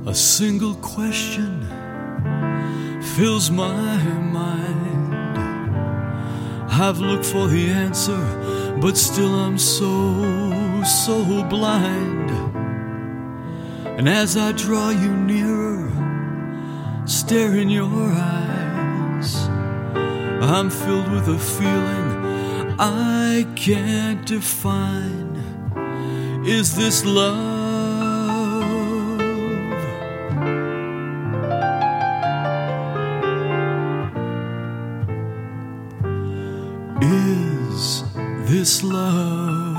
A single question fills my mind. I've looked for the answer, but still I'm so blind. And as I draw you nearer, stare in your eyes, I'm filled with a feeling I can't define. Is this love? Is this love?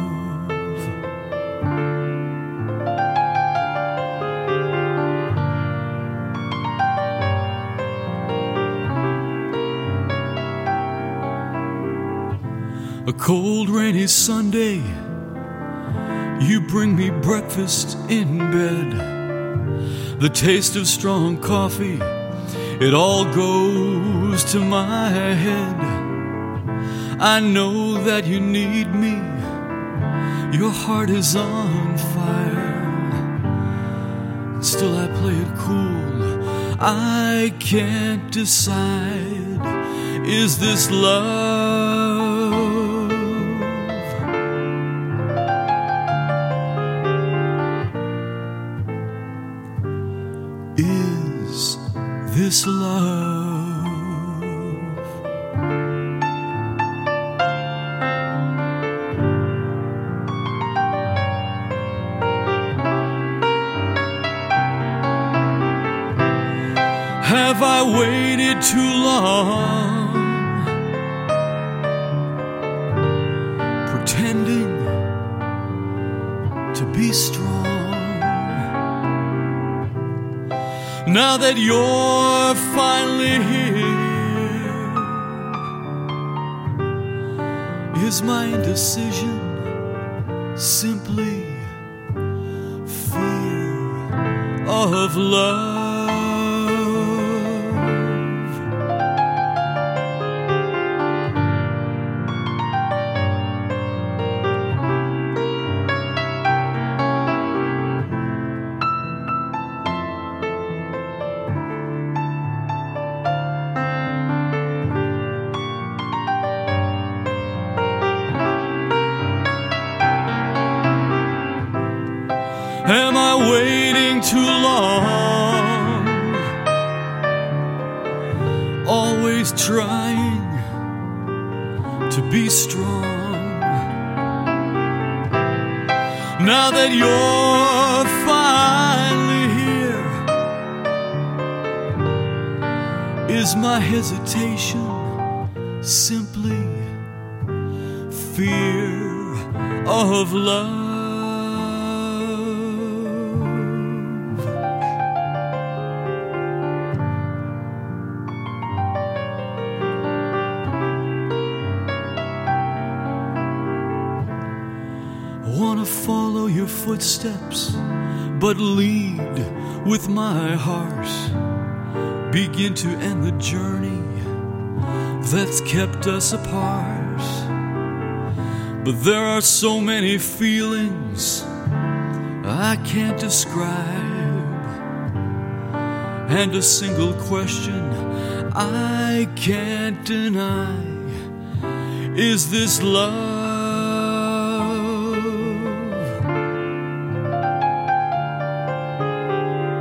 A cold rainy Sunday, you bring me breakfast in bed. The taste of strong coffee, it all goes to my head. I know that you need me, your heart is on fire. Still I play it cool, I can't decide. Is this love? Is this love? Have I waited too long, pretending to be strong? Now that you're finally here, is my indecision simply fear of love? Am I waiting too long? Always trying to be strong. Now that you're finally here, is my hesitation simply fear of love? I wanna follow your footsteps, but lead with my heart. Begin to end the journey that's kept us apart. But there are so many feelings I can't describe, and a single question I can't deny. Is this love?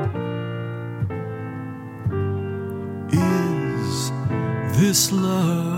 Is this love?